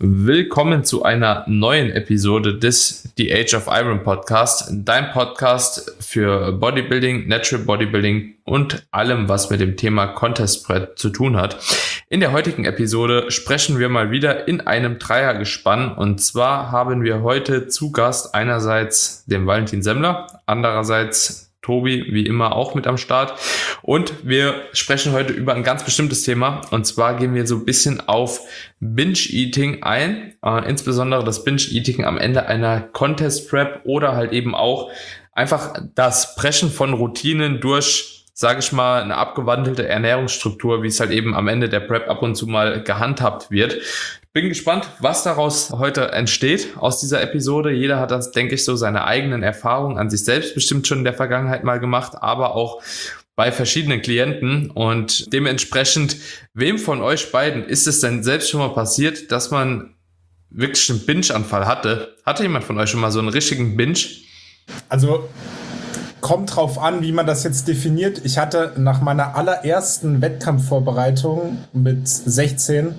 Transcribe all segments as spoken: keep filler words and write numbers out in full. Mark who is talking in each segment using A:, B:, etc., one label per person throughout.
A: Willkommen zu einer neuen Episode des The Age of Iron Podcast, dein Podcast für Bodybuilding, Natural Bodybuilding und allem, was mit dem Thema Contest Prep zu tun hat. In der heutigen Episode sprechen wir mal wieder in einem Dreiergespann, und zwar haben wir heute zu Gast einerseits den Valentin Semmler, andererseits Tobi, wie immer, auch mit am Start. Und wir sprechen heute über ein ganz bestimmtes Thema. Und zwar gehen wir so ein bisschen auf Binge-Eating ein. Äh, insbesondere das Binge-Eating am Ende einer Contest-Prep oder halt eben auch einfach das Brechen von Routinen durch, sage ich mal, eine abgewandelte Ernährungsstruktur, wie es halt eben am Ende der Prep ab und zu mal gehandhabt wird. Bin gespannt, was daraus heute entsteht aus dieser Episode. Jeder hat das, denke ich, so seine eigenen Erfahrungen an sich selbst bestimmt schon in der Vergangenheit mal gemacht, aber auch bei verschiedenen Klienten. Und dementsprechend, wem von euch beiden ist es denn selbst schon mal passiert, dass man wirklich einen Binge-Anfall hatte? Hatte jemand von euch schon mal so einen richtigen Binge?
B: Also kommt drauf an, wie man das jetzt definiert. Ich hatte nach meiner allerersten Wettkampfvorbereitung mit sechzehn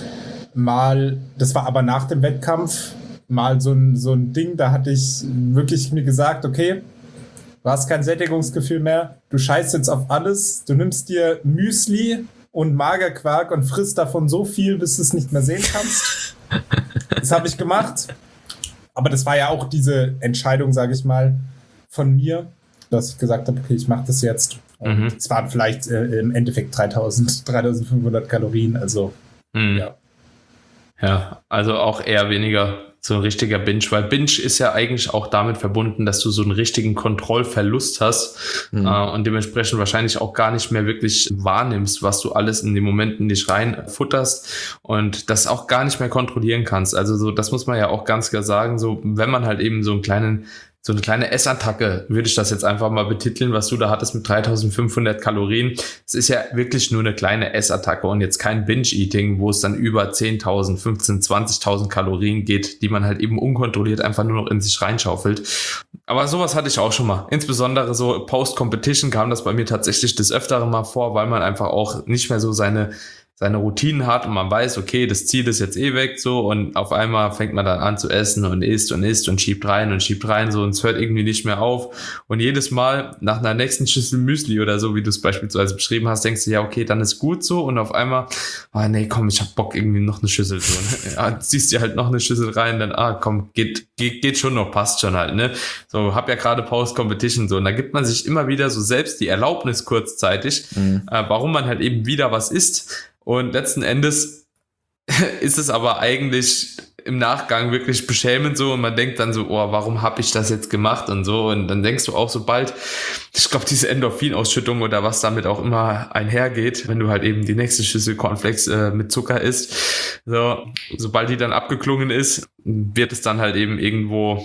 B: mal, das war aber nach dem Wettkampf, mal so ein, so ein Ding, da hatte ich wirklich mir gesagt, okay, du hast kein Sättigungsgefühl mehr, du scheißt jetzt auf alles, du nimmst dir Müsli und Magerquark und frisst davon so viel, bis du es nicht mehr sehen kannst. Das habe ich gemacht, aber das war ja auch diese Entscheidung, sage ich mal, von mir, dass ich gesagt habe, okay, ich mache das jetzt. Und mhm. Es waren vielleicht äh, im Endeffekt dreitausend, dreitausendfünfhundert Kalorien, also
A: mhm. ja. Ja, also auch eher weniger so ein richtiger Binge, weil Binge ist ja eigentlich auch damit verbunden, dass du so einen richtigen Kontrollverlust hast mhm. äh, und dementsprechend wahrscheinlich auch gar nicht mehr wirklich wahrnimmst, was du alles in den Momenten dich reinfutterst und das auch gar nicht mehr kontrollieren kannst. Also so, das muss man ja auch ganz klar sagen, so wenn man halt eben so einen kleinen So eine kleine Essattacke, würde ich das jetzt einfach mal betiteln, was du da hattest mit dreitausendfünfhundert Kalorien. Es ist ja wirklich nur eine kleine Essattacke und jetzt kein Binge-Eating, wo es dann über zehntausend, fünfzehntausend, zwanzigtausend Kalorien geht, die man halt eben unkontrolliert einfach nur noch in sich reinschaufelt. Aber sowas hatte ich auch schon mal. Insbesondere so Post-Competition kam das bei mir tatsächlich des Öfteren mal vor, weil man einfach auch nicht mehr so seine seine Routinen hat und man weiß, okay, das Ziel ist jetzt eh weg, so, und auf einmal fängt man dann an zu essen und isst und isst und schiebt rein und schiebt rein, so, und es hört irgendwie nicht mehr auf. Und jedes Mal nach einer nächsten Schüssel Müsli oder so, wie du es beispielsweise beschrieben hast, denkst du, ja, okay, dann ist gut so, und auf einmal, ah, nee, komm, ich hab Bock, irgendwie noch eine Schüssel, so, ne? Ja, ziehst dir halt noch eine Schüssel rein, dann, ah, komm, geht, geht, geht schon noch, passt schon halt, ne? So, hab ja gerade Post-Competition, so, und da gibt man sich immer wieder so selbst die Erlaubnis kurzzeitig, mhm. äh, warum man halt eben wieder was isst. Und letzten Endes ist es aber eigentlich im Nachgang wirklich beschämend so, und man denkt dann so, oh, warum habe ich das jetzt gemacht und so, und dann denkst du auch, sobald, ich glaube, diese Endorphinausschüttung oder was damit auch immer einhergeht, wenn du halt eben die nächste Schüssel Cornflakes äh, mit Zucker isst, so, sobald die dann abgeklungen ist, wird es dann halt eben irgendwo,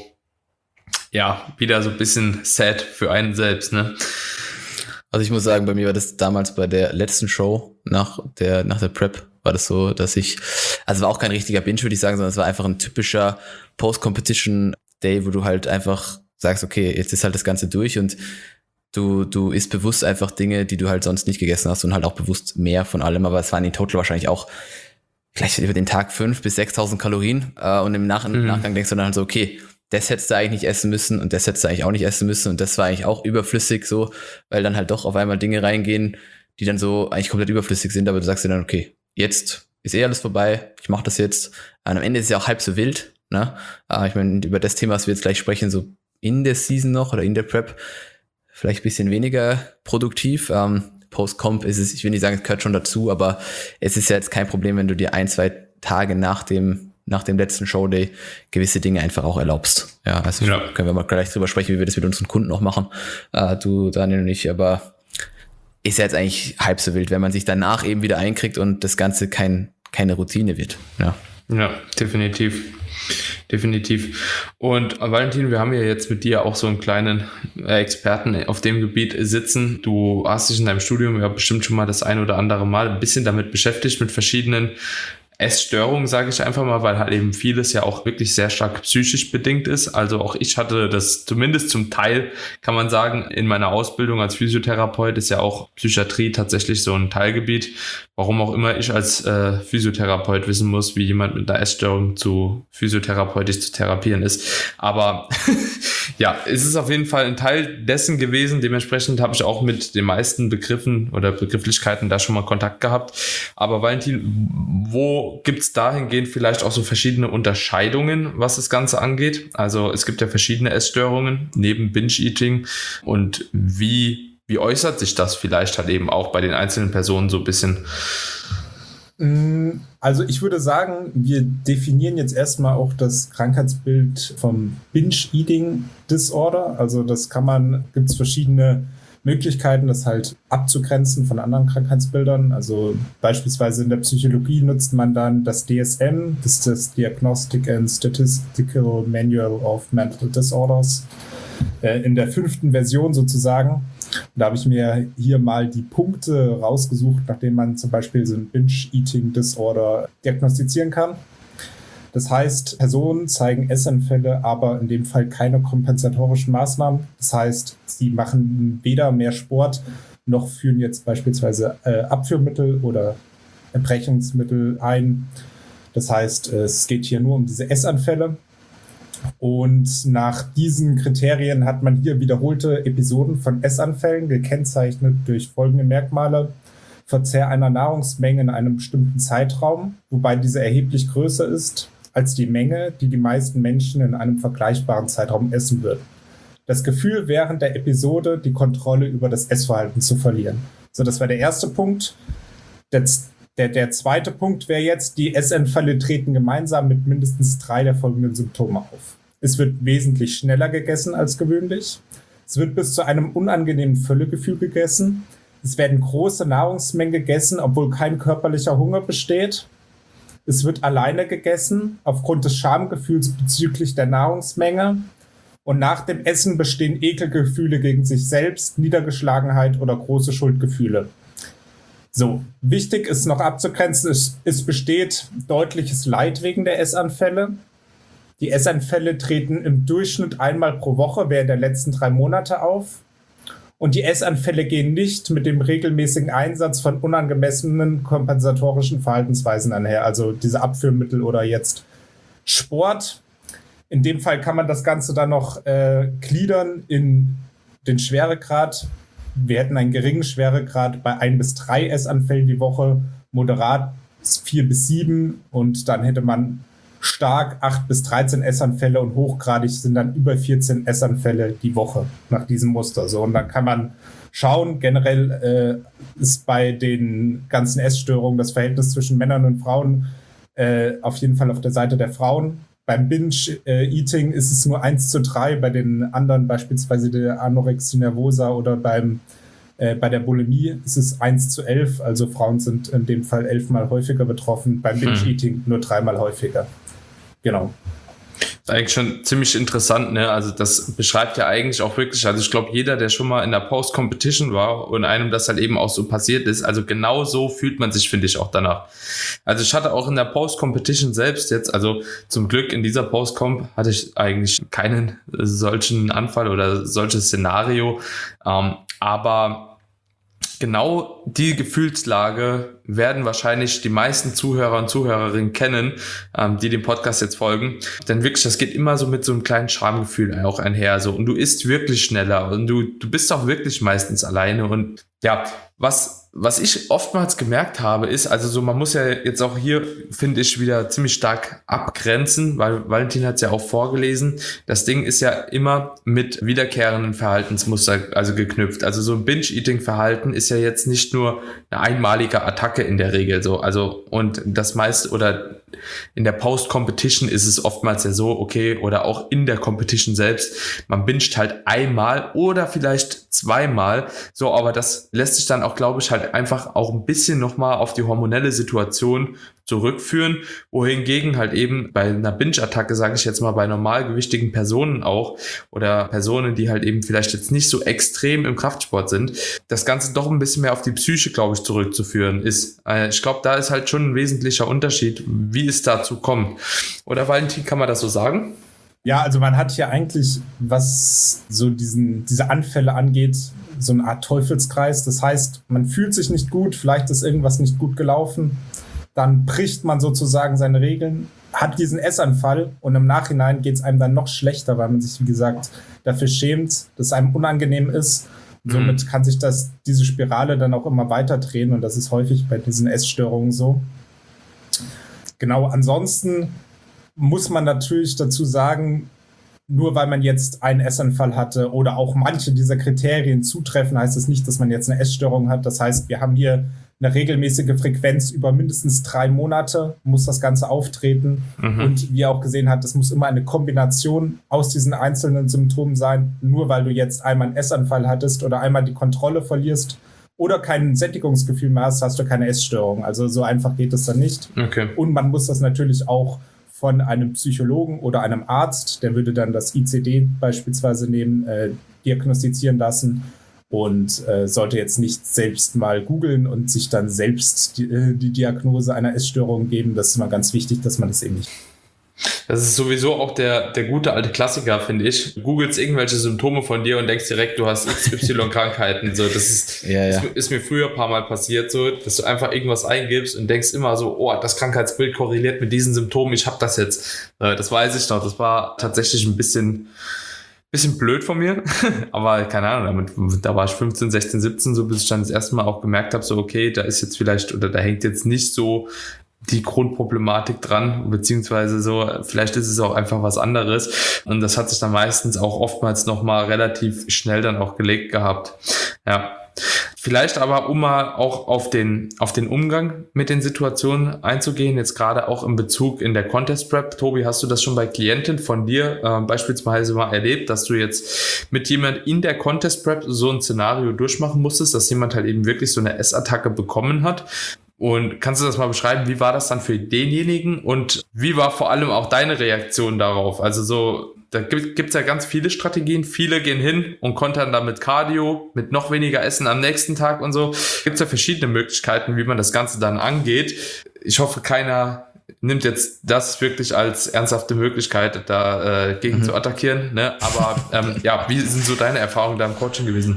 A: ja, wieder so ein bisschen sad für einen selbst, ne?
C: Also ich muss sagen, bei mir war das damals bei der letzten Show nach der nach der Prep war das so, dass ich, also war auch kein richtiger Binge, würde ich sagen, sondern es war einfach ein typischer Post-Competition-Day, wo du halt einfach sagst, okay, jetzt ist halt das Ganze durch und du du isst bewusst einfach Dinge, die du halt sonst nicht gegessen hast, und halt auch bewusst mehr von allem, aber es waren in total wahrscheinlich auch vielleicht über den Tag fünftausend bis sechstausend Kalorien, äh, und im Nach- mhm. Nachgang denkst du dann halt so, okay, das hättest du eigentlich nicht essen müssen und das hättest du eigentlich auch nicht essen müssen und das war eigentlich auch überflüssig so, weil dann halt doch auf einmal Dinge reingehen, die dann so eigentlich komplett überflüssig sind, aber du sagst dir dann, okay, jetzt ist eh alles vorbei, ich mache das jetzt. Und am Ende ist es ja auch halb so wild, ne? Aber ich meine, über das Thema, was wir jetzt gleich sprechen, so in der Season noch oder in der Prep, vielleicht ein bisschen weniger produktiv. Ähm, Post-Comp ist es, ich will nicht sagen, es gehört schon dazu, aber es ist ja jetzt kein Problem, wenn du dir ein, zwei Tage nach dem nach dem letzten Showday gewisse Dinge einfach auch erlaubst. Ja, also ja. Können wir mal gleich drüber sprechen, wie wir das mit unseren Kunden auch machen. Äh, du, Daniel und ich, aber ist ja jetzt eigentlich halb so wild, wenn man sich danach eben wieder einkriegt und das Ganze kein, keine Routine wird. Ja,
A: ja, definitiv. Definitiv. Und Valentin, wir haben ja jetzt mit dir auch so einen kleinen Experten auf dem Gebiet sitzen. Du hast dich in deinem Studium ja bestimmt schon mal das ein oder andere Mal ein bisschen damit beschäftigt, mit verschiedenen Essstörung, sage ich einfach mal, weil halt eben vieles ja auch wirklich sehr stark psychisch bedingt ist. Also auch ich hatte das zumindest zum Teil, kann man sagen, in meiner Ausbildung als Physiotherapeut ist ja auch Psychiatrie tatsächlich so ein Teilgebiet. warum auch immer ich als äh, Physiotherapeut wissen muss, wie jemand mit einer Essstörung zu physiotherapeutisch zu therapieren ist. Aber ja, es ist auf jeden Fall ein Teil dessen gewesen. Dementsprechend habe ich auch mit den meisten Begriffen oder Begrifflichkeiten da schon mal Kontakt gehabt. Aber Valentin, wo gibt es dahingehend vielleicht auch so verschiedene Unterscheidungen, was das Ganze angeht? Also es gibt ja verschiedene Essstörungen neben Binge-Eating. Und wie, wie äußert sich das vielleicht halt eben auch bei den einzelnen Personen so ein bisschen?
B: Also ich würde sagen, wir definieren jetzt erstmal auch das Krankheitsbild vom Binge-Eating Disorder. Also das kann man, gibt es verschiedene Möglichkeiten, das halt abzugrenzen von anderen Krankheitsbildern. Also beispielsweise in der Psychologie nutzt man dann das D S M, das ist das Diagnostic and Statistical Manual of Mental Disorders, äh, in der fünften Version sozusagen. Da habe ich mir hier mal die Punkte rausgesucht, nachdem man zum Beispiel so ein Binge-Eating-Disorder diagnostizieren kann. Das heißt, Personen zeigen Essanfälle, aber in dem Fall keine kompensatorischen Maßnahmen. Das heißt, sie machen weder mehr Sport, noch führen jetzt beispielsweise äh, Abführmittel oder Erbrechungsmittel ein. Das heißt, es geht hier nur um diese Essanfälle. Und nach diesen Kriterien hat man hier wiederholte Episoden von Essanfällen, gekennzeichnet durch folgende Merkmale: Verzehr einer Nahrungsmenge in einem bestimmten Zeitraum, wobei diese erheblich größer ist als die Menge, die die meisten Menschen in einem vergleichbaren Zeitraum essen würden. Das Gefühl, während der Episode die Kontrolle über das Essverhalten zu verlieren. So, das war der erste Punkt. Der, der, der zweite Punkt wäre jetzt, die Essanfälle treten gemeinsam mit mindestens drei der folgenden Symptome auf. Es wird wesentlich schneller gegessen als gewöhnlich. Es wird bis zu einem unangenehmen Völlegefühl gegessen. Es werden große Nahrungsmengen gegessen, obwohl kein körperlicher Hunger besteht. Es wird alleine gegessen, aufgrund des Schamgefühls bezüglich der Nahrungsmenge. Und nach dem Essen bestehen Ekelgefühle gegen sich selbst, Niedergeschlagenheit oder große Schuldgefühle. So, wichtig ist noch abzugrenzen, es, es besteht deutliches Leid wegen der Essanfälle. Die Essanfälle treten im Durchschnitt einmal pro Woche während der letzten drei Monate auf. Und die Essanfälle gehen nicht mit dem regelmäßigen Einsatz von unangemessenen kompensatorischen Verhaltensweisen einher, also diese Abführmittel oder jetzt Sport. In dem Fall kann man das Ganze dann noch äh, gliedern in den Schweregrad. Wir hätten einen geringen Schweregrad bei ein bis drei Essanfällen die Woche, moderat vier bis sieben und dann hätte man stark acht bis dreizehn Essanfälle und hochgradig sind dann über vierzehn Essanfälle die Woche nach diesem Muster. So, und dann kann man schauen, generell äh, ist bei den ganzen Essstörungen das Verhältnis zwischen Männern und Frauen äh, auf jeden Fall auf der Seite der Frauen. Beim Binge-Eating ist es nur eins zu drei, bei den anderen beispielsweise der Anorexie nervosa oder beim Äh, bei der Bulimie ist es eins zu elf, also Frauen sind in dem Fall elfmal häufiger betroffen, beim Binge-Eating hm. nur dreimal häufiger. Genau.
A: Das ist eigentlich schon ziemlich interessant, ne? Also das beschreibt ja eigentlich auch wirklich, also ich glaube, jeder, der schon mal in der Post-Competition war und einem das halt eben auch so passiert ist, also genau so fühlt man sich, finde ich, auch danach. Also ich hatte auch in der Post-Competition selbst jetzt, also zum Glück in dieser Post-Comp hatte ich eigentlich keinen solchen Anfall oder solches Szenario, ähm, aber genau die Gefühlslage werden wahrscheinlich die meisten Zuhörer und Zuhörerinnen kennen, ähm, die dem Podcast jetzt folgen. Denn wirklich, das geht immer so mit so einem kleinen Schamgefühl auch einher. So. Und du isst wirklich schneller und du, du bist auch wirklich meistens alleine. Und ja, was, was ich oftmals gemerkt habe, ist, also so, man muss ja jetzt auch hier, finde ich, wieder ziemlich stark abgrenzen, weil Valentin hat es ja auch vorgelesen. Das Ding ist ja immer mit wiederkehrenden Verhaltensmuster also geknüpft. Also so ein Binge-Eating-Verhalten ist ja jetzt nicht nur eine einmalige Attacke in der Regel so. Also, und das meiste oder in der Post-Competition ist es oftmals ja so, okay, oder auch in der Competition selbst, man binget halt einmal oder vielleicht zweimal, so, aber das lässt sich dann auch, glaube ich, halt einfach auch ein bisschen nochmal auf die hormonelle Situation zurückführen, wohingegen halt eben bei einer Binge-Attacke, sage ich jetzt mal, bei normalgewichtigen Personen auch oder Personen, die halt eben vielleicht jetzt nicht so extrem im Kraftsport sind, das Ganze doch ein bisschen mehr auf die Psyche, glaube ich, zurückzuführen ist. Ich glaube, da ist halt schon ein wesentlicher Unterschied, wie es dazu kommt. Oder Valentin, kann man das so sagen?
B: Ja, also man hat hier eigentlich, was so diesen, diese Anfälle angeht, so eine Art Teufelskreis. Das heißt, man fühlt sich nicht gut, vielleicht ist irgendwas nicht gut gelaufen. Dann bricht man sozusagen seine Regeln, hat diesen Essanfall und im Nachhinein geht es einem dann noch schlechter, weil man sich, wie gesagt, dafür schämt, dass es einem unangenehm ist. Somit kann sich das, diese Spirale dann auch immer weiter drehen und das ist häufig bei diesen Essstörungen so. Genau, ansonsten muss man natürlich dazu sagen, nur weil man jetzt einen Essanfall hatte oder auch manche dieser Kriterien zutreffen, heißt es nicht, dass man jetzt eine Essstörung hat. Das heißt, wir haben hier eine regelmäßige Frequenz über mindestens drei Monate, muss das Ganze auftreten. Mhm. Und wie ihr auch gesehen habt, es muss immer eine Kombination aus diesen einzelnen Symptomen sein. Nur weil du jetzt einmal einen Essanfall hattest oder einmal die Kontrolle verlierst oder kein Sättigungsgefühl mehr hast, hast du keine Essstörung. Also so einfach geht es dann nicht.
A: Okay.
B: Und man muss das natürlich auch von einem Psychologen oder einem Arzt, der würde dann das I C D beispielsweise nehmen, äh, diagnostizieren lassen und äh, sollte jetzt nicht selbst mal googeln und sich dann selbst die, äh, die Diagnose einer Essstörung geben. Das ist immer ganz wichtig, dass man das eben nicht.
A: Das ist sowieso auch der, der gute alte Klassiker, finde ich. Du googelst irgendwelche Symptome von dir und denkst direkt, du hast X Y-Krankheiten. So, das ist,
C: ja, ja.
A: ist, ist mir früher ein paar Mal passiert, so, dass du einfach irgendwas eingibst und denkst immer so, oh, das Krankheitsbild korreliert mit diesen Symptomen, ich habe das jetzt. Das weiß ich noch. Das war tatsächlich ein bisschen, bisschen blöd von mir. Aber keine Ahnung, damit, da war ich fünfzehn, sechzehn, siebzehn, so bis ich dann das erste Mal auch gemerkt habe, so okay, da ist jetzt vielleicht, oder da hängt jetzt nicht so die Grundproblematik dran, beziehungsweise so, vielleicht ist es auch einfach was anderes und das hat sich dann meistens auch oftmals nochmal relativ schnell dann auch gelegt gehabt. Ja, vielleicht aber, um mal auch auf den, auf den Umgang mit den Situationen einzugehen, jetzt gerade auch in Bezug in der Contest Prep. Tobi, hast du das schon bei Klienten von dir äh, beispielsweise mal erlebt, dass du jetzt mit jemand in der Contest Prep so ein Szenario durchmachen musstest, dass jemand halt eben wirklich so eine Essattacke bekommen hat? Und kannst du das mal beschreiben, wie war das dann für denjenigen und wie war vor allem auch deine Reaktion darauf? Also so, da gibt es ja ganz viele Strategien, viele gehen hin und kontern dann mit Cardio, mit noch weniger Essen am nächsten Tag und so. Gibt es ja verschiedene Möglichkeiten, wie man das Ganze dann angeht. Ich hoffe, keiner nimmt jetzt das wirklich als ernsthafte Möglichkeit, da äh, gegen mhm. zu attackieren. Ne? Aber ähm, ja, wie sind so deine Erfahrungen da im Coaching gewesen?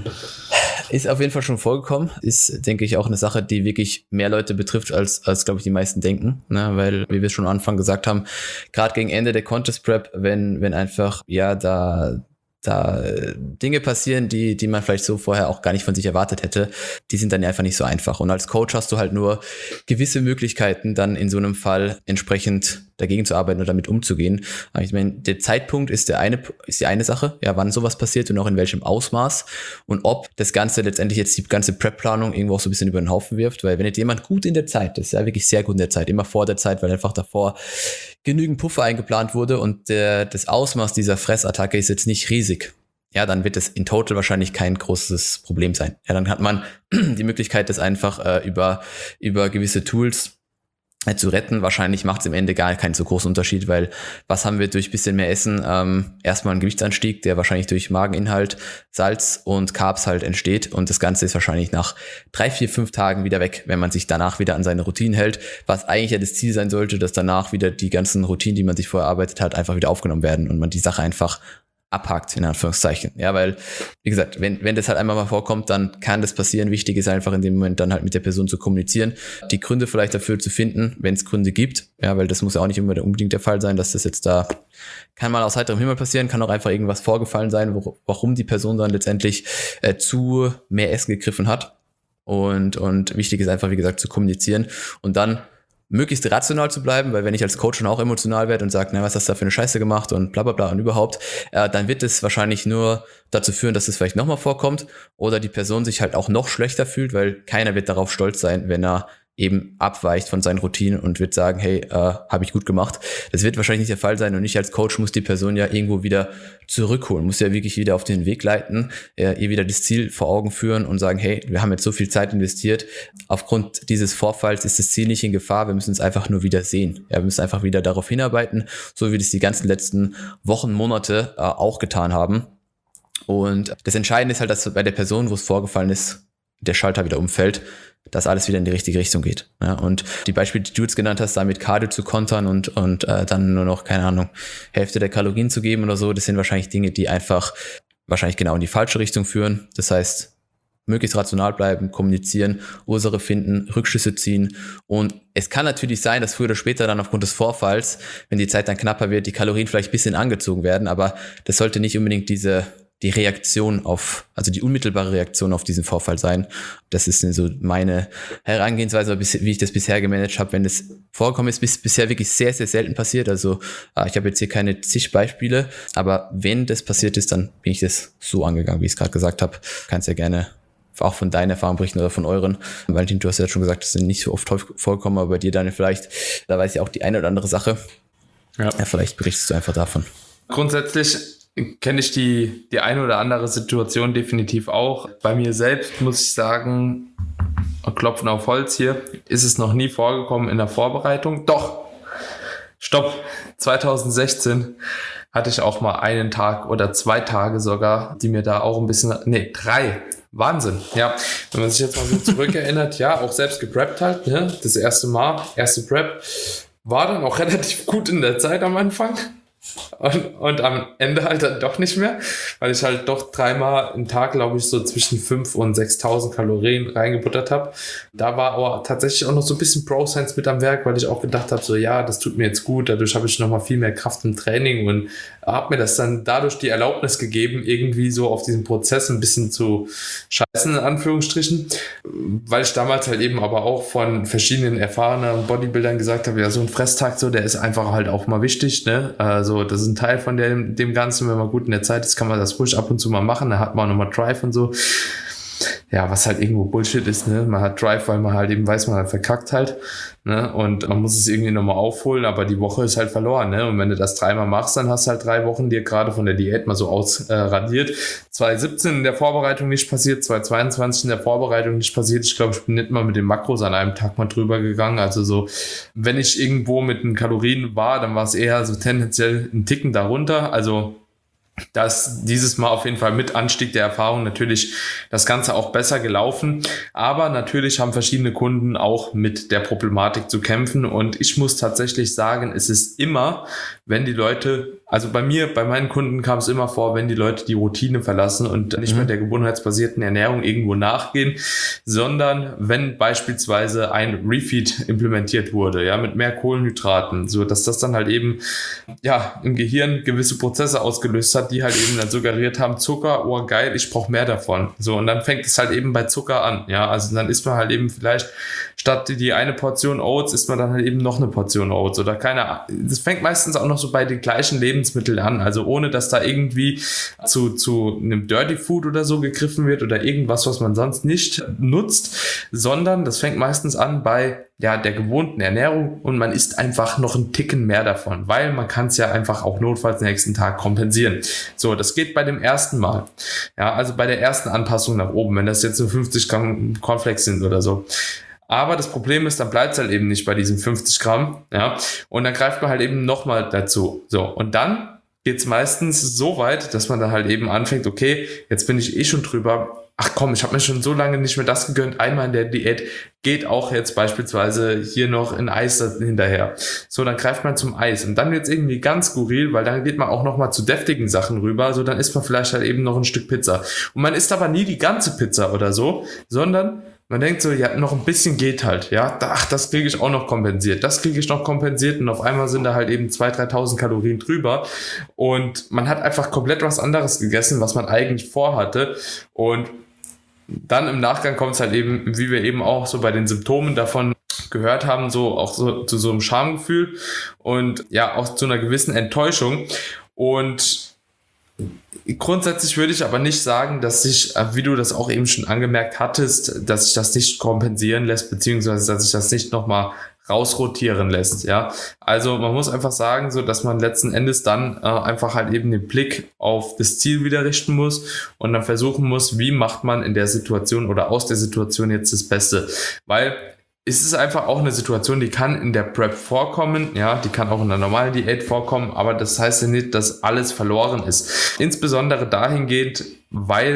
C: Ist auf jeden Fall schon vorgekommen. Ist, denke ich, auch eine Sache, die wirklich mehr Leute betrifft, als, als glaube ich, die meisten denken. Ne? Weil, wie wir schon am Anfang gesagt haben, gerade gegen Ende der Contest Prep, wenn, wenn einfach, ja, da, da Dinge passieren, die, die man vielleicht so vorher auch gar nicht von sich erwartet hätte, die sind dann einfach nicht so einfach. Und als Coach hast du halt nur gewisse Möglichkeiten, dann in so einem Fall entsprechend dagegen zu arbeiten oder damit umzugehen. Aber ich meine, der Zeitpunkt ist der eine, ist die eine Sache, ja, wann sowas passiert und auch in welchem Ausmaß und ob das Ganze letztendlich jetzt die ganze Prep-Planung irgendwo auch so ein bisschen über den Haufen wirft, weil wenn jetzt jemand gut in der Zeit ist, ja, wirklich sehr gut in der Zeit, immer vor der Zeit, weil einfach davor genügend Puffer eingeplant wurde und der, das Ausmaß dieser Fressattacke ist jetzt nicht riesig, ja, dann wird es in total wahrscheinlich kein großes Problem sein. Ja, dann hat man die Möglichkeit, das einfach äh, über, über gewisse Tools zu retten. Wahrscheinlich macht es im Ende gar keinen so großen Unterschied, weil was haben wir durch bisschen mehr Essen? Ähm, erstmal einen Gewichtsanstieg, der wahrscheinlich durch Mageninhalt, Salz und Carbs halt entsteht und das Ganze ist wahrscheinlich nach drei, vier, fünf Tagen wieder weg, wenn man sich danach wieder an seine Routinen hält, was eigentlich ja das Ziel sein sollte, dass danach wieder die ganzen Routinen, die man sich vorher erarbeitet hat, einfach wieder aufgenommen werden und man die Sache einfach abhakt, in Anführungszeichen. Ja, weil, wie gesagt, wenn, wenn das halt einmal mal vorkommt, dann kann das passieren. Wichtig ist einfach in dem Moment dann halt mit der Person zu kommunizieren, die Gründe vielleicht dafür zu finden, wenn es Gründe gibt. Ja, weil das muss ja auch nicht immer unbedingt der Fall sein, dass das jetzt da, kann mal aus heiterem Himmel passieren, kann auch einfach irgendwas vorgefallen sein, wo, warum die Person dann letztendlich äh, zu mehr Essen gegriffen hat. Und, und wichtig ist einfach, wie gesagt, zu kommunizieren und dann möglichst rational zu bleiben, weil wenn ich als Coach schon auch emotional werde und sage, na, was hast du da für eine Scheiße gemacht und bla bla bla und überhaupt, äh, dann wird es wahrscheinlich nur dazu führen, dass es vielleicht nochmal vorkommt oder die Person sich halt auch noch schlechter fühlt, weil keiner wird darauf stolz sein, wenn er eben abweicht von seinen Routinen und wird sagen, hey, äh, habe ich gut gemacht. Das wird wahrscheinlich nicht der Fall sein und ich als Coach muss die Person ja irgendwo wieder zurückholen, muss ja wirklich wieder auf den Weg leiten, äh, ihr wieder das Ziel vor Augen führen und sagen, hey, wir haben jetzt so viel Zeit investiert, aufgrund dieses Vorfalls ist das Ziel nicht in Gefahr, wir müssen es einfach nur wieder sehen. Ja, wir müssen einfach wieder darauf hinarbeiten, so wie das die ganzen letzten Wochen, Monate äh, auch getan haben. Und das Entscheidende ist halt, dass bei der Person, wo es vorgefallen ist, der Schalter wieder umfällt, dass alles wieder in die richtige Richtung geht. Ja, und die Beispiele, die du jetzt genannt hast, damit Cardio zu kontern und, und äh, dann nur noch, keine Ahnung, Hälfte der Kalorien zu geben oder so, das sind wahrscheinlich Dinge, die einfach wahrscheinlich genau in die falsche Richtung führen. Das heißt, möglichst rational bleiben, kommunizieren, Ursache finden, Rückschlüsse ziehen. Und es kann natürlich sein, dass früher oder später dann aufgrund des Vorfalls, wenn die Zeit dann knapper wird, die Kalorien vielleicht ein bisschen angezogen werden, aber das sollte nicht unbedingt diese die Reaktion auf, also die unmittelbare Reaktion auf diesen Vorfall sein. Das ist so meine Herangehensweise, wie ich das bisher gemanagt habe. Wenn es vorgekommen ist, ist bisher wirklich sehr, sehr selten passiert. Also ich habe jetzt hier keine zig Beispiele, aber wenn das passiert ist, dann bin ich das so angegangen, wie ich es gerade gesagt habe. Kannst ja gerne auch von deinen Erfahrungen berichten oder von euren. Valentin, du hast ja schon gesagt, das sind nicht so oft vorgekommen, aber bei dir, Daniel, vielleicht, da weiß ich auch die eine oder andere Sache. Ja, ja, vielleicht berichtest du einfach davon.
A: Grundsätzlich kenne ich die, die eine oder andere Situation definitiv auch. Bei mir selbst muss ich sagen, klopfen auf Holz hier, ist es noch nie vorgekommen in der Vorbereitung. Doch, stopp, zwanzig sechzehn hatte ich auch mal einen Tag oder zwei Tage sogar, die mir da auch ein bisschen, nee, drei, Wahnsinn. Ja, wenn man sich jetzt mal so zurückerinnert, ja, auch selbst gepreppt halt, ne? Das erste Mal, erste Prep, war dann auch relativ gut in der Zeit am Anfang. Und, und am Ende halt dann doch nicht mehr, weil ich halt doch dreimal im Tag, glaube ich, so zwischen fünftausend und sechstausend Kalorien reingebuttert habe. Da war aber tatsächlich auch noch so ein bisschen Pro-Science mit am Werk, weil ich auch gedacht habe, so ja, das tut mir jetzt gut, dadurch habe ich nochmal viel mehr Kraft im Training und habe mir das dann dadurch die Erlaubnis gegeben, irgendwie so auf diesen Prozess ein bisschen zu scheißen, in Anführungsstrichen, weil ich damals halt eben aber auch von verschiedenen erfahrenen Bodybuildern gesagt habe, ja, so ein Fresstag, so, der ist einfach halt auch mal wichtig, ne, also das ist ein Teil von dem, dem Ganzen, wenn man gut in der Zeit ist, kann man das ruhig ab und zu mal machen, da hat man auch nochmal Drive und so. Ja, was halt irgendwo Bullshit ist, ne? Man hat Drive, weil man halt eben weiß, man hat verkackt halt, ne? Und man muss es irgendwie nochmal aufholen, aber die Woche ist halt verloren, ne? Und wenn du das dreimal machst, dann hast du halt drei Wochen dir gerade von der Diät mal so ausradiert. Äh, zwanzig siebzehn in der Vorbereitung nicht passiert, zwanzig zweiundzwanzig in der Vorbereitung nicht passiert. Ich glaube, ich bin nicht mal mit den Makros an einem Tag mal drüber gegangen. Also so, wenn ich irgendwo mit den Kalorien war, dann war es eher so tendenziell ein Ticken darunter. Also da ist dieses Mal auf jeden Fall mit Anstieg der Erfahrung natürlich das Ganze auch besser gelaufen. Aber natürlich haben verschiedene Kunden auch mit der Problematik zu kämpfen. Und ich muss tatsächlich sagen, es ist immer, wenn die Leute, also bei mir, bei meinen Kunden kam es immer vor, wenn die Leute die Routine verlassen und nicht mhm. mehr der gewohnheitsbasierten Ernährung irgendwo nachgehen, sondern wenn beispielsweise ein Refeed implementiert wurde, ja, mit mehr Kohlenhydraten, so dass das dann halt eben, ja, im Gehirn gewisse Prozesse ausgelöst hat, die halt eben dann suggeriert haben, Zucker, oh geil, ich brauche mehr davon. So, und dann fängt es halt eben bei Zucker an, ja, also dann isst man halt eben vielleicht statt die eine Portion Oats, isst man dann halt eben noch eine Portion Oats oder keine, das fängt meistens auch noch so bei den gleichen Lebensmitteln an, also ohne, dass da irgendwie zu, zu einem Dirty Food oder so gegriffen wird oder irgendwas, was man sonst nicht nutzt, sondern das fängt meistens an bei ja, der gewohnten Ernährung und man isst einfach noch einen Ticken mehr davon, weil man kann es ja einfach auch notfalls den nächsten Tag kompensieren. So, das geht bei dem ersten Mal. Ja, also bei der ersten Anpassung nach oben, wenn das jetzt nur fünfzig Gramm Cornflakes sind oder so. Aber das Problem ist, dann bleibt es halt eben nicht bei diesen fünfzig Gramm, ja, und dann greift man halt eben nochmal dazu. So, und dann geht es meistens so weit, dass man dann halt eben anfängt, okay, jetzt bin ich eh schon drüber, ach komm, ich habe mir schon so lange nicht mehr das gegönnt, einmal in der Diät, geht auch jetzt beispielsweise hier noch ein Eis hinterher. So, dann greift man zum Eis und dann wird es irgendwie ganz skurril, weil dann geht man auch nochmal zu deftigen Sachen rüber, so dann isst man vielleicht halt eben noch ein Stück Pizza. Und man isst aber nie die ganze Pizza oder so, sondern man denkt so, ja, noch ein bisschen geht halt, ja, ach, das kriege ich auch noch kompensiert, das kriege ich noch kompensiert und auf einmal sind da halt eben zweitausend, dreitausend Kalorien drüber und man hat einfach komplett was anderes gegessen, was man eigentlich vorhatte und dann im Nachgang kommt es halt eben, wie wir eben auch so bei den Symptomen davon gehört haben, so auch so zu so einem Schamgefühl und ja, auch zu einer gewissen Enttäuschung und grundsätzlich würde ich aber nicht sagen, dass sich, wie du das auch eben schon angemerkt hattest, dass sich das nicht kompensieren lässt, beziehungsweise dass sich das nicht nochmal rausrotieren lässt, ja. Also man muss einfach sagen, so dass man letzten Endes dann äh, einfach halt eben den Blick auf das Ziel wieder richten muss und dann versuchen muss, wie macht man in der Situation oder aus der Situation jetzt das Beste, weil es ist einfach auch eine Situation, die kann in der Prep vorkommen, ja, die kann auch in der normalen Diät vorkommen, aber das heißt ja nicht, dass alles verloren ist. Insbesondere dahingehend, weil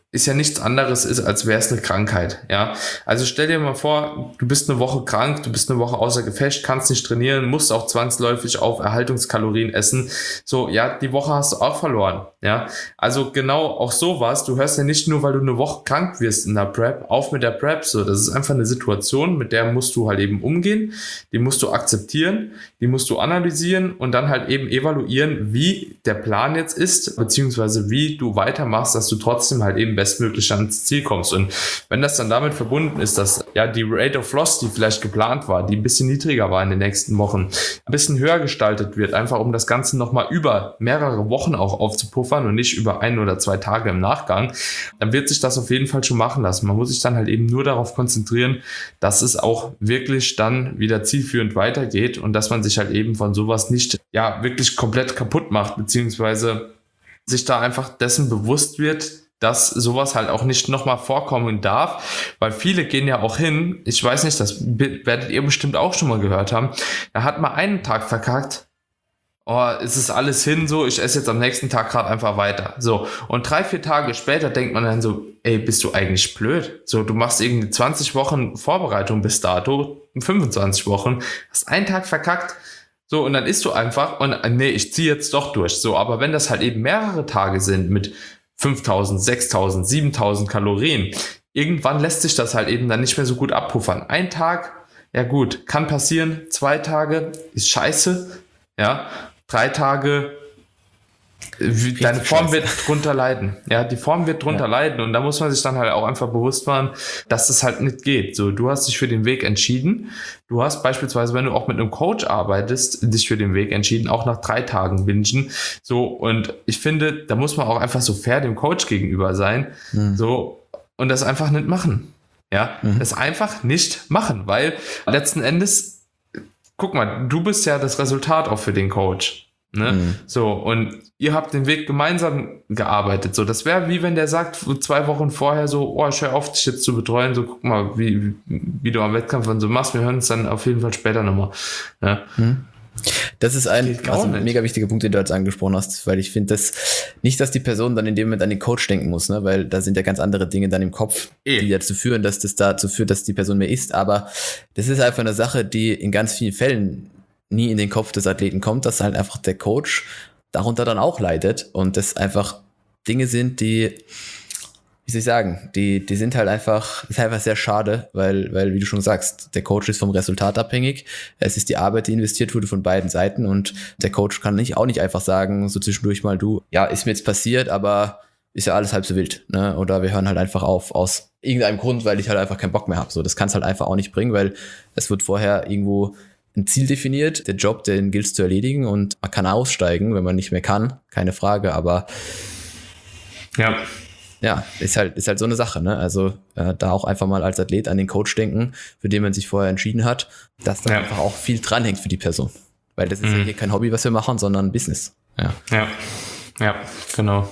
A: ist ja nichts anderes ist, als wäre es eine Krankheit, ja. Also stell dir mal vor, du bist eine Woche krank, du bist eine Woche außer Gefecht, kannst nicht trainieren, musst auch zwangsläufig auf Erhaltungskalorien essen. So, ja, die Woche hast du auch verloren, ja. Also genau auch sowas, du hörst ja nicht nur, weil du eine Woche krank wirst in der Prep, auf mit der Prep, so, das ist einfach eine Situation, mit der musst du halt eben umgehen, die musst du akzeptieren, die musst du analysieren und dann halt eben evaluieren, wie der Plan jetzt ist, beziehungsweise wie du weitermachst, dass du trotzdem halt eben bestmöglich ans Ziel kommst. Und wenn das dann damit verbunden ist, dass ja die Rate of Loss, die vielleicht geplant war, die ein bisschen niedriger war in den nächsten Wochen, ein bisschen höher gestaltet wird, einfach um das Ganze nochmal über mehrere Wochen auch aufzupuffern und nicht über ein oder zwei Tage im Nachgang, dann wird sich das auf jeden Fall schon machen lassen. Man muss sich dann halt eben nur darauf konzentrieren, dass es auch wirklich dann wieder zielführend weitergeht und dass man sich halt eben von sowas nicht ja wirklich komplett kaputt macht, beziehungsweise sich da einfach dessen bewusst wird, dass sowas halt auch nicht nochmal vorkommen darf, weil viele gehen ja auch hin, ich weiß nicht, das werdet ihr bestimmt auch schon mal gehört haben, da hat man einen Tag verkackt, oh, es ist alles hin, so, ich esse jetzt am nächsten Tag gerade einfach weiter, so, und drei, vier Tage später denkt man dann so, ey, bist du eigentlich blöd, so, du machst irgendwie zwanzig Wochen Vorbereitung bis dato, fünfundzwanzig Wochen, hast einen Tag verkackt, so, und dann isst du einfach und nee, ich ziehe jetzt doch durch, so, aber wenn das halt eben mehrere Tage sind mit fünftausend, sechstausend, siebentausend Kalorien. Irgendwann lässt sich das halt eben dann nicht mehr so gut abpuffern. Ein Tag, ja gut, kann passieren. Zwei Tage ist scheiße. Ja, drei Tage, Richtig deine Form scheiße. wird drunter leiden. Ja, die Form wird drunter ja. leiden. Und da muss man sich dann halt auch einfach bewusst machen, dass das halt nicht geht. So, du hast dich für den Weg entschieden. Du hast beispielsweise, wenn du auch mit einem Coach arbeitest, dich für den Weg entschieden, auch nach drei Tagen bingen. So, und ich finde, da muss man auch einfach so fair dem Coach gegenüber sein. Mhm. So, und das einfach nicht machen. Ja, mhm. das einfach nicht machen, weil letzten Endes, guck mal, du bist ja das Resultat auch für den Coach. Ne? Mhm. So, und ihr habt den Weg gemeinsam gearbeitet. So, das wäre wie wenn der sagt, zwei Wochen vorher so, oh, ich hör auf, dich jetzt zu betreuen, so guck mal, wie, wie du am Wettkampf und so machst, wir hören uns dann auf jeden Fall später nochmal. Ja.
C: Mhm. Das ist ein, also ein mega wichtiger Punkt, den du jetzt angesprochen hast, weil ich finde, dass nicht, dass die Person dann in dem Moment an den Coach denken muss, ne, weil da sind ja ganz andere Dinge dann im Kopf, e. die dazu führen, dass das dazu führt, dass die Person mehr isst, aber das ist einfach eine Sache, die in ganz vielen Fällen nie in den Kopf des Athleten kommt, dass halt einfach der Coach darunter dann auch leidet und das einfach Dinge sind, die, wie soll ich sagen, die, die sind halt einfach, ist einfach sehr schade, weil, weil, wie du schon sagst, der Coach ist vom Resultat abhängig. Es ist die Arbeit, die investiert wurde von beiden Seiten und der Coach kann nicht, auch nicht einfach sagen, so zwischendurch mal, du, ja, ist mir jetzt passiert, aber ist ja alles halb so wild, ne? Oder wir hören halt einfach auf, aus irgendeinem Grund, weil ich halt einfach keinen Bock mehr habe. So, das kann es halt einfach auch nicht bringen, weil es wird vorher irgendwo ein Ziel definiert, der Job, den gilt es zu erledigen und man kann aussteigen, wenn man nicht mehr kann, keine Frage, aber
A: ja,
C: ja, ist halt, ist halt so eine Sache, ne? Also äh, da auch einfach mal als Athlet an den Coach denken, für den man sich vorher entschieden hat, dass da ja. einfach auch viel dranhängt für die Person. Weil das ist mhm. ja hier kein Hobby, was wir machen, sondern ein Business. Ja,
A: ja, ja, genau.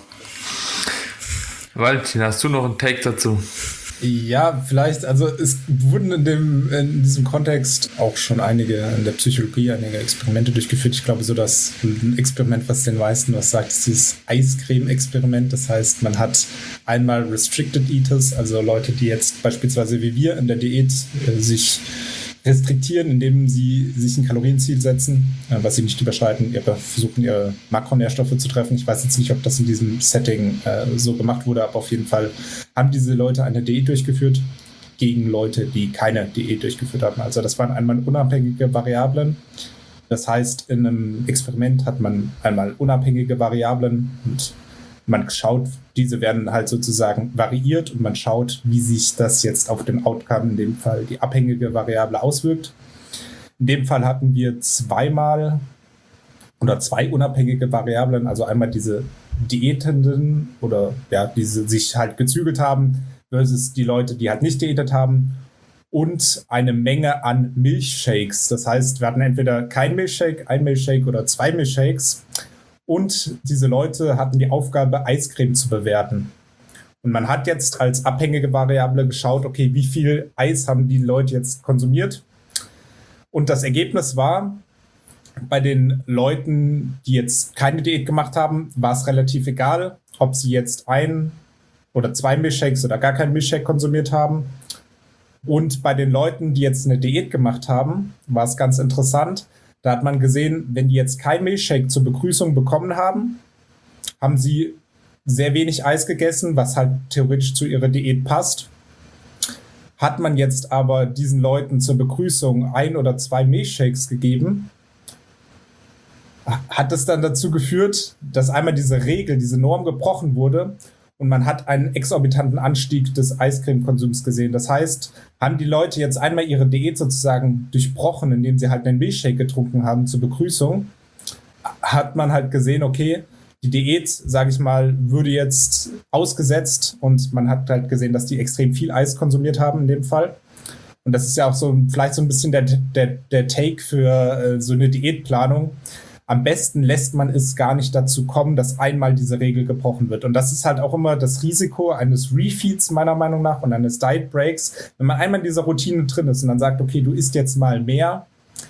A: Valentin, hast du noch einen Take dazu?
B: Ja, vielleicht, also es wurden in dem in diesem Kontext auch schon einige in der Psychologie einige Experimente durchgeführt. Ich glaube, so das ein Experiment, was den meisten was sagt, ist dieses Eiscreme-Experiment. Das heißt, man hat einmal Restricted Eaters, also Leute, die jetzt beispielsweise wie wir in der Diät äh, sich restriktieren, indem sie sich ein Kalorienziel setzen, äh, was sie nicht überschreiten, aber versuchen, ihre Makronährstoffe zu treffen. Ich weiß jetzt nicht, ob das in diesem Setting äh, so gemacht wurde, aber auf jeden Fall haben diese Leute eine Diät durchgeführt gegen Leute, die keine Diät durchgeführt haben. Also das waren einmal unabhängige Variablen. Das heißt, in einem Experiment hat man einmal unabhängige Variablen und man schaut, diese werden halt sozusagen variiert und man schaut, wie sich das jetzt auf den Outcome, in dem Fall die abhängige Variable, auswirkt. In dem Fall hatten wir zweimal oder zwei unabhängige Variablen, also einmal diese Diätenden oder ja, diese sich halt gezügelt haben versus die Leute, die halt nicht diätet haben und eine Menge an Milchshakes. Das heißt, wir hatten entweder kein Milchshake, ein Milchshake oder zwei Milchshakes. Und diese Leute hatten die Aufgabe, Eiscreme zu bewerten. Und man hat jetzt als abhängige Variable geschaut, okay, wie viel Eis haben die Leute jetzt konsumiert? Und das Ergebnis war, bei den Leuten, die jetzt keine Diät gemacht haben, war es relativ egal, ob sie jetzt ein oder zwei Milchshakes oder gar keinen Milchshake konsumiert haben. Und bei den Leuten, die jetzt eine Diät gemacht haben, war es ganz interessant. Da hat man gesehen, wenn die jetzt kein Milchshake zur Begrüßung bekommen haben, haben sie sehr wenig Eis gegessen, was halt theoretisch zu ihrer Diät passt. Hat man jetzt aber diesen Leuten zur Begrüßung ein oder zwei Milchshakes gegeben, hat es dann dazu geführt, dass einmal diese Regel, diese Norm gebrochen wurde und man hat einen exorbitanten Anstieg des Eiscremekonsums gesehen. Das heißt, haben die Leute jetzt einmal ihre Diät sozusagen durchbrochen, indem sie halt einen Milchshake getrunken haben zur Begrüßung, hat man halt gesehen, okay, die Diät, sage ich mal, würde jetzt ausgesetzt und man hat halt gesehen, dass die extrem viel Eis konsumiert haben in dem Fall. Und das ist ja auch so vielleicht so ein bisschen der, der, der Take für äh, so eine Diätplanung. Am besten lässt man es gar nicht dazu kommen, dass einmal diese Regel gebrochen wird. Und das ist halt auch immer das Risiko eines Refeeds meiner Meinung nach und eines Diet Breaks. Wenn man einmal in dieser Routine drin ist und dann sagt, okay, du isst jetzt mal mehr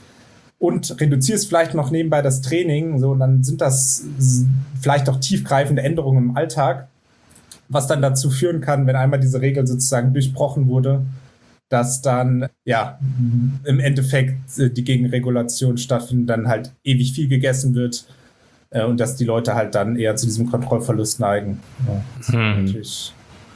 B: und reduzierst vielleicht noch nebenbei das Training, so, und dann sind das vielleicht auch tiefgreifende Änderungen im Alltag, was dann dazu führen kann, wenn einmal diese Regel sozusagen durchbrochen wurde, dass dann ja im Endeffekt die Gegenregulation stattfindet, dann halt ewig viel gegessen wird äh, und dass die Leute halt dann eher zu diesem Kontrollverlust neigen. Ja, das
A: hm.
B: natürlich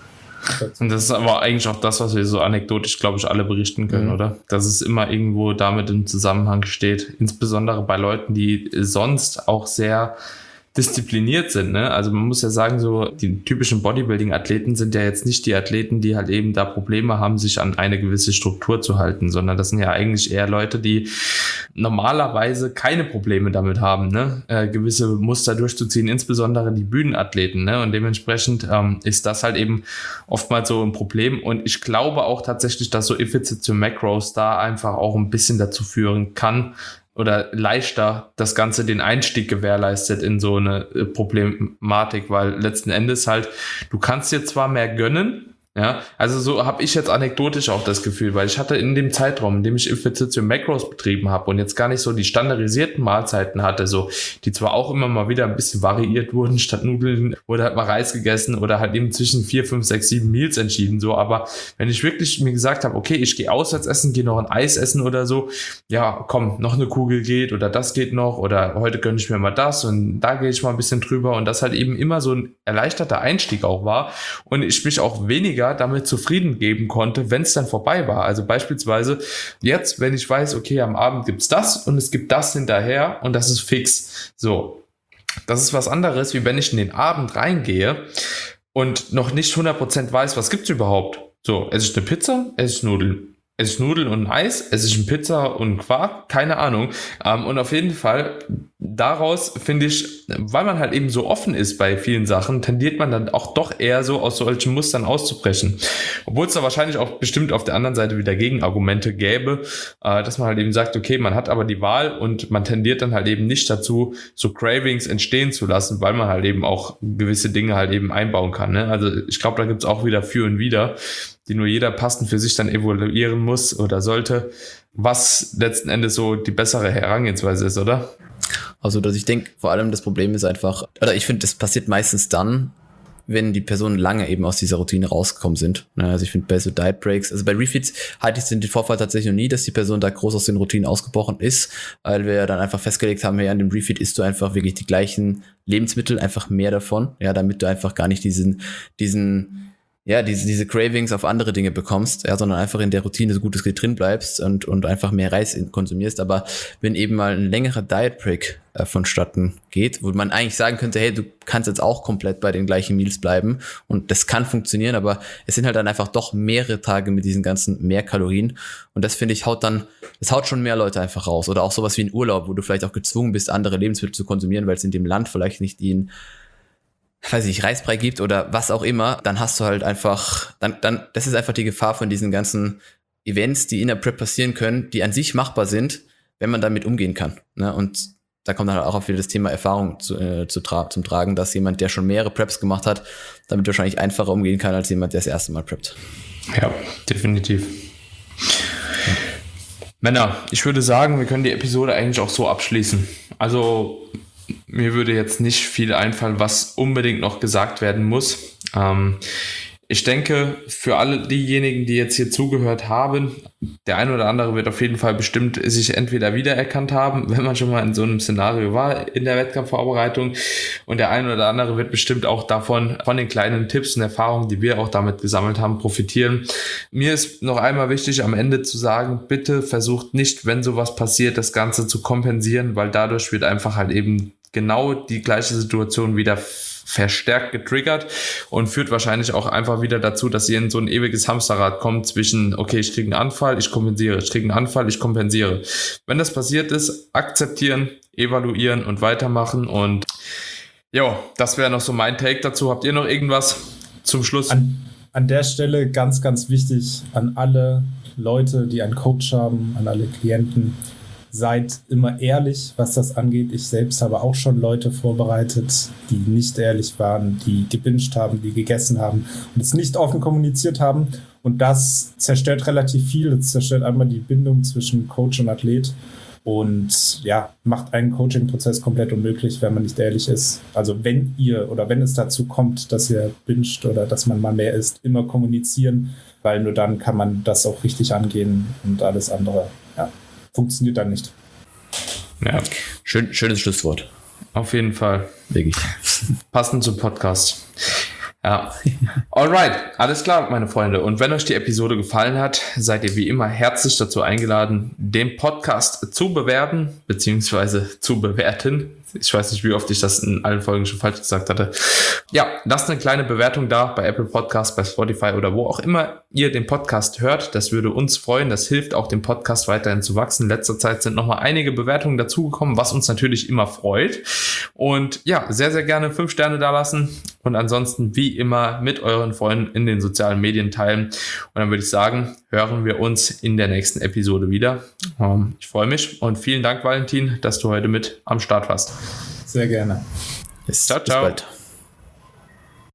A: Und das ist aber eigentlich auch das, was wir so anekdotisch, glaube ich, alle berichten können, mhm. oder? Dass es immer irgendwo damit im Zusammenhang steht. Insbesondere bei Leuten, die sonst auch sehr diszipliniert sind, ne? Also man muss ja sagen, so die typischen Bodybuilding-Athleten sind ja jetzt nicht die Athleten, die halt eben da Probleme haben, sich an eine gewisse Struktur zu halten, sondern das sind ja eigentlich eher Leute, die normalerweise keine Probleme damit haben, ne? Äh, gewisse Muster durchzuziehen, insbesondere die Bühnenathleten, ne? Und dementsprechend ähm, ist das halt eben oftmals so ein Problem und ich glaube auch tatsächlich, dass so Effizienz zu Macros da einfach auch ein bisschen dazu führen kann, oder leichter das Ganze den Einstieg gewährleistet in so eine Problematik, weil letzten Endes halt, du kannst dir zwar mehr gönnen, ja, also so habe ich jetzt anekdotisch auch das Gefühl, weil ich hatte in dem Zeitraum, in dem ich Effizienz Macros betrieben habe und jetzt gar nicht so die standardisierten Mahlzeiten hatte, so die zwar auch immer mal wieder ein bisschen variiert wurden, statt Nudeln wurde halt mal Reis gegessen oder halt eben zwischen vier, fünf, sechs, sieben Meals entschieden, so, aber wenn ich wirklich mir gesagt habe, okay, ich gehe auswärts essen, gehe noch ein Eis essen oder so, ja, komm, noch eine Kugel geht oder das geht noch oder heute gönne ich mir mal das und da gehe ich mal ein bisschen drüber und das halt eben immer so ein erleichterter Einstieg auch war und ich mich auch weniger damit zufrieden geben konnte, wenn es dann vorbei war. Also beispielsweise jetzt, wenn ich weiß, okay, am Abend gibt's das und es gibt das hinterher und das ist fix. So, das ist was anderes, wie wenn ich in den Abend reingehe und noch nicht hundert Prozent weiß, was gibt's überhaupt. So, esse ich eine Pizza, esse ich Nudeln. Esse ich Nudeln und ein Eis, esse ich eine Pizza und Quark, keine Ahnung. Ähm, und auf jeden Fall, daraus finde ich, weil man halt eben so offen ist bei vielen Sachen, tendiert man dann auch doch eher so aus solchen Mustern auszubrechen. Obwohl es da wahrscheinlich auch bestimmt auf der anderen Seite wieder Gegenargumente gäbe, äh, dass man halt eben sagt, okay, man hat aber die Wahl und man tendiert dann halt eben nicht dazu, so Cravings entstehen zu lassen, weil man halt eben auch gewisse Dinge halt eben einbauen kann. Ne? Also ich glaube, da gibt es auch wieder für und wider, die nur jeder passend für sich dann evaluieren muss oder sollte, was letzten Endes so die bessere Herangehensweise ist, oder?
C: Also, dass ich denke, vor allem das Problem ist einfach, oder ich finde, das passiert meistens dann, wenn die Personen lange eben aus dieser Routine rausgekommen sind. Also ich finde bei so Diet Breaks, also bei Refeeds hatte ich den Vorfall tatsächlich noch nie, dass die Person da groß aus den Routinen ausgebrochen ist, weil wir dann einfach festgelegt haben, ja, an dem Refeed isst du einfach wirklich die gleichen Lebensmittel, einfach mehr davon, ja, damit du einfach gar nicht diesen, diesen, ja, diese, diese Cravings auf andere Dinge bekommst, ja, sondern einfach in der Routine so gut es geht drin bleibst und, und einfach mehr Reis konsumierst. Aber wenn eben mal ein längerer Diet Break äh, vonstatten geht, wo man eigentlich sagen könnte, hey, du kannst jetzt auch komplett bei den gleichen Meals bleiben und das kann funktionieren, aber es sind halt dann einfach doch mehrere Tage mit diesen ganzen mehr Kalorien und das finde ich haut dann, das haut schon mehr Leute einfach raus oder auch sowas wie ein Urlaub, wo du vielleicht auch gezwungen bist, andere Lebensmittel zu konsumieren, weil es in dem Land vielleicht nicht ihnen weiß ich, Reisbrei gibt oder was auch immer, dann hast du halt einfach, dann, dann, das ist einfach die Gefahr von diesen ganzen Events, die in der Prep passieren können, die an sich machbar sind, wenn man damit umgehen kann. Ne? Und da kommt dann halt auch wieder das Thema Erfahrung zu, äh, zu tra- zum Tragen, dass jemand, der schon mehrere Preps gemacht hat, damit wahrscheinlich einfacher umgehen kann, als jemand, der das erste Mal preppt.
A: Ja, definitiv. Ja. Männer, ich würde sagen, wir können die Episode eigentlich auch so abschließen. Also mir würde jetzt nicht viel einfallen, was unbedingt noch gesagt werden muss. Ähm, ich denke, für alle diejenigen, die jetzt hier zugehört haben, der ein oder andere wird auf jeden Fall bestimmt sich entweder wiedererkannt haben, wenn man schon mal in so einem Szenario war in der Wettkampfvorbereitung, und der ein oder andere wird bestimmt auch davon, von den kleinen Tipps und Erfahrungen, die wir auch damit gesammelt haben, profitieren. Mir ist noch einmal wichtig, am Ende zu sagen, bitte versucht nicht, wenn sowas passiert, das Ganze zu kompensieren, weil dadurch wird einfach halt eben genau die gleiche Situation wieder verstärkt getriggert und führt wahrscheinlich auch einfach wieder dazu, dass ihr in so ein ewiges Hamsterrad kommt zwischen, okay, ich kriege einen Anfall, ich kompensiere, ich kriege einen Anfall, ich kompensiere. Wenn das passiert ist, akzeptieren, evaluieren und weitermachen, und ja, das wäre noch so mein Take dazu. Habt ihr noch irgendwas zum Schluss?
B: An, an der Stelle ganz, ganz wichtig an alle Leute, die einen Coach haben, an alle Klienten: Seid immer ehrlich, was das angeht. Ich selbst habe auch schon Leute vorbereitet, die nicht ehrlich waren, die gebinged haben, die gegessen haben und es nicht offen kommuniziert haben. Und das zerstört relativ viel. Es zerstört einmal die Bindung zwischen Coach und Athlet und ja, macht einen Coaching-Prozess komplett unmöglich, wenn man nicht ehrlich ist. Also wenn ihr oder wenn es dazu kommt, dass ihr binget oder dass man mal mehr isst, immer kommunizieren, weil nur dann kann man das auch richtig angehen, und alles andere, ja, funktioniert dann nicht.
A: Ja,
C: Schön, schönes Schlusswort.
A: auf jeden Fall.
C: Wirklich.
A: Passend zum Podcast. Ja. Alright, alles klar, meine Freunde. Und wenn euch die Episode gefallen hat, seid ihr wie immer herzlich dazu eingeladen, den Podcast zu bewerben, beziehungsweise zu bewerten. Ich weiß nicht, wie oft ich das in allen Folgen schon falsch gesagt hatte. Ja, lasst eine kleine Bewertung da bei Apple Podcasts, bei Spotify oder wo auch immer ihr den Podcast hört. Das würde uns freuen. Das hilft auch, dem Podcast weiterhin zu wachsen. In letzter Zeit sind nochmal einige Bewertungen dazugekommen, was uns natürlich immer freut. Und ja, sehr, sehr gerne fünf Sterne da lassen. Und ansonsten wie immer mit euren Freunden in den sozialen Medien teilen. Und dann würde ich sagen, hören wir uns in der nächsten Episode wieder. Ähm, ich freue mich und vielen Dank, Valentin, dass du heute mit am Start warst.
B: Sehr gerne.
C: Bis,
A: Ciao,
C: bis
A: ciao.
C: bald.